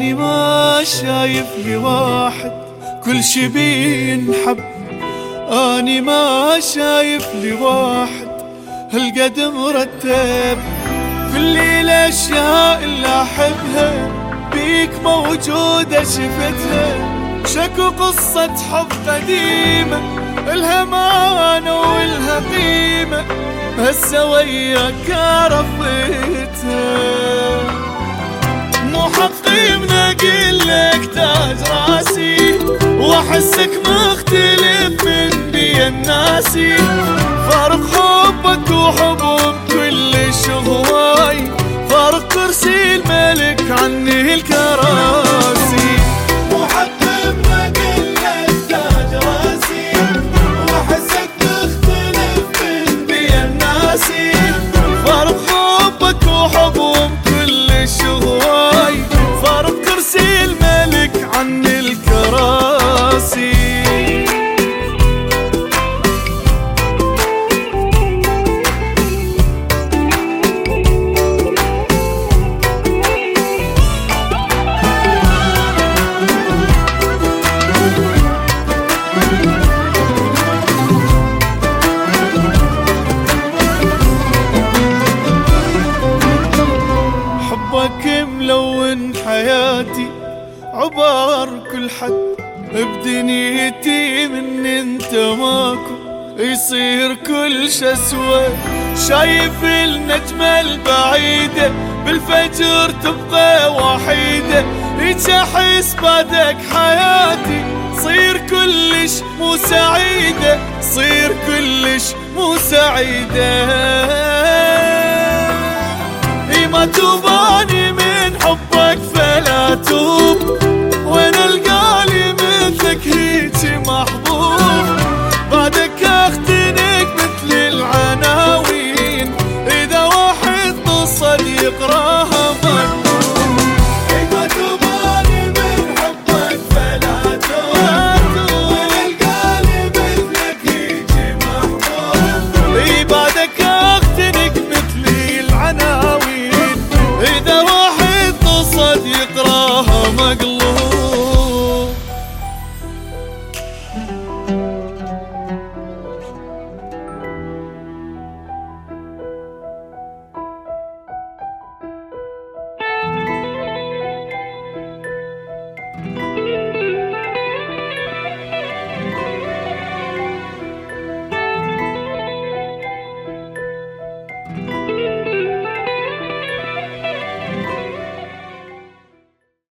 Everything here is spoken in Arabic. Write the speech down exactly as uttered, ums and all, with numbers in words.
اني ما شايف لي واحد كل شي بينحب، اني ما شايف لي واحد هالقد مرتب. كل الاشياء اللي احبها بيك موجودة شفتها، شكو قصة حب قديمة الها معنى والها قيمة، هسه وياك عرفتها. مو حقي من اقلك تاج راسي، واحسك مختلف من بي الناسي، فارق حبك وحبهم كلش هواي، فارق كرسي الملك عني الكراسي. مو حقي من اقلك تاج راسي، واحسك مختلف من بي الناسي، فارق حبك وحبهم كلش هواي، فارق كرسي الملك عن الكراسي. حبك ملون حياتي عبار كل حد بدنيتي، من انت ماكو يصير كل شي اسود. شايف النجمة البعيدة بالفجر تبقى وحيدة، هيج احس بعدك حياتي صير كلش مو سعيدة، صير كلش مو سعيدة. ما توباني من حبك فلا توب،